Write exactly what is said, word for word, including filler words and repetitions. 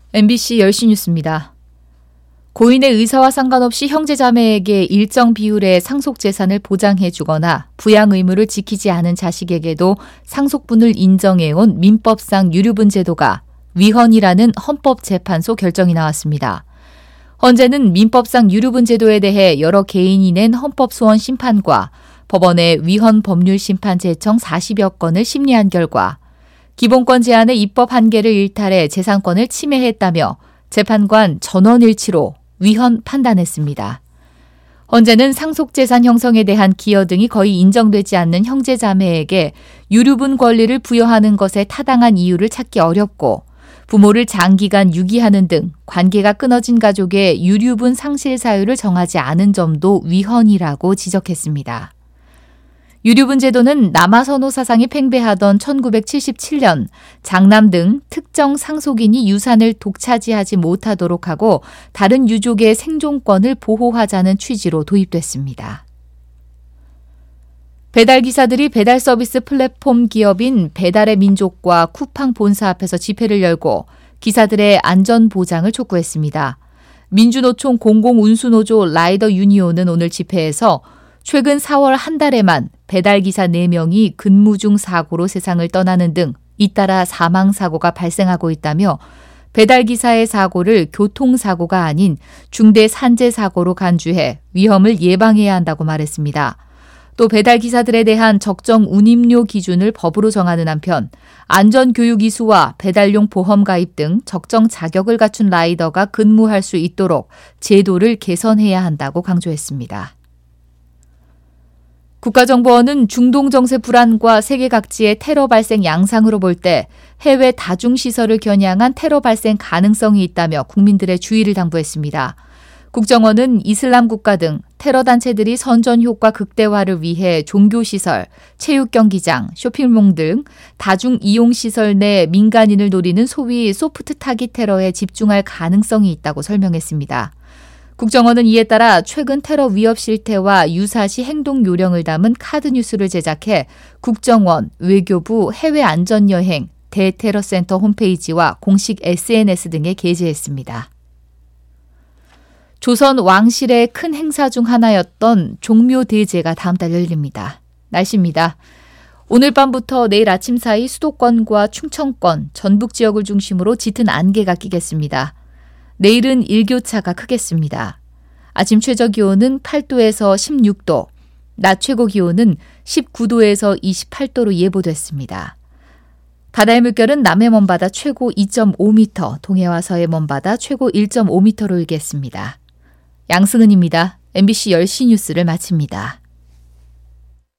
엠비씨 열 시 뉴스입니다. 고인의 의사와 상관없이 형제자매에게 일정 비율의 상속재산을 보장해 주거나 부양 의무를 지키지 않은 자식에게도 상속분을 인정해온 민법상 유류분 제도가 위헌이라는 헌법재판소 결정이 나왔습니다. 헌재는 민법상 유류분 제도에 대해 여러 개인이 낸 헌법소원 심판과 법원의 위헌 법률 심판 제청 사십여 건을 심리한 결과 기본권 제한의 입법 한계를 일탈해 재산권을 침해했다며 재판관 전원일치로 위헌 판단했습니다. 헌재는 상속재산 형성에 대한 기여 등이 거의 인정되지 않는 형제자매에게 유류분 권리를 부여하는 것에 타당한 이유를 찾기 어렵고 부모를 장기간 유기하는 등 관계가 끊어진 가족의 유류분 상실 사유를 정하지 않은 점도 위헌이라고 지적했습니다. 유류분 제도는 남아선호 사상이 팽배하던 천구백칠십칠 년 장남 등 특정 상속인이 유산을 독차지하지 못하도록 하고 다른 유족의 생존권을 보호하자는 취지로 도입됐습니다. 배달기사들이 배달 서비스 플랫폼 기업인 배달의 민족과 쿠팡 본사 앞에서 집회를 열고 기사들의 안전 보장을 촉구했습니다. 민주노총 공공운수노조 라이더 유니온은 오늘 집회에서 최근 사월 한 달에만 배달기사 네 명이 근무 중 사고로 세상을 떠나는 등 잇따라 사망사고가 발생하고 있다며 배달기사의 사고를 교통사고가 아닌 중대산재사고로 간주해 위험을 예방해야 한다고 말했습니다. 또 배달기사들에 대한 적정 운임료 기준을 법으로 정하는 한편 안전교육 이수와 배달용 보험 가입 등 적정 자격을 갖춘 라이더가 근무할 수 있도록 제도를 개선해야 한다고 강조했습니다. 국가정보원은 중동 정세 불안과 세계 각지의 테러 발생 양상으로 볼 때 해외 다중시설을 겨냥한 테러 발생 가능성이 있다며 국민들의 주의를 당부했습니다. 국정원은 이슬람 국가 등 테러 단체들이 선전 효과 극대화를 위해 종교시설, 체육경기장, 쇼핑몰 등 다중 이용시설 내 민간인을 노리는 소위 소프트 타깃 테러에 집중할 가능성이 있다고 설명했습니다. 국정원은 이에 따라 최근 테러 위협 실태와 유사시 행동 요령을 담은 카드 뉴스를 제작해 국정원, 외교부 해외안전여행, 대테러센터 홈페이지와 공식 에스엔에스 등에 게재했습니다. 조선 왕실의 큰 행사 중 하나였던 종묘대제가 다음 달 열립니다. 날씨입니다. 오늘 밤부터 내일 아침 사이 수도권과 충청권, 전북 지역을 중심으로 짙은 안개가 끼겠습니다. 내일은 일교차가 크겠습니다. 아침 최저기온은 팔 도에서 십육 도, 낮 최고기온은 십구 도에서 이십팔 도로 예보됐습니다. 바다의 물결은 남해 먼바다 최고 이 점 오 미터, 동해와 서해 먼바다 최고 일 점 오 미터로 일겠습니다. 양승은입니다. 엠비씨 열 시 뉴스를 마칩니다.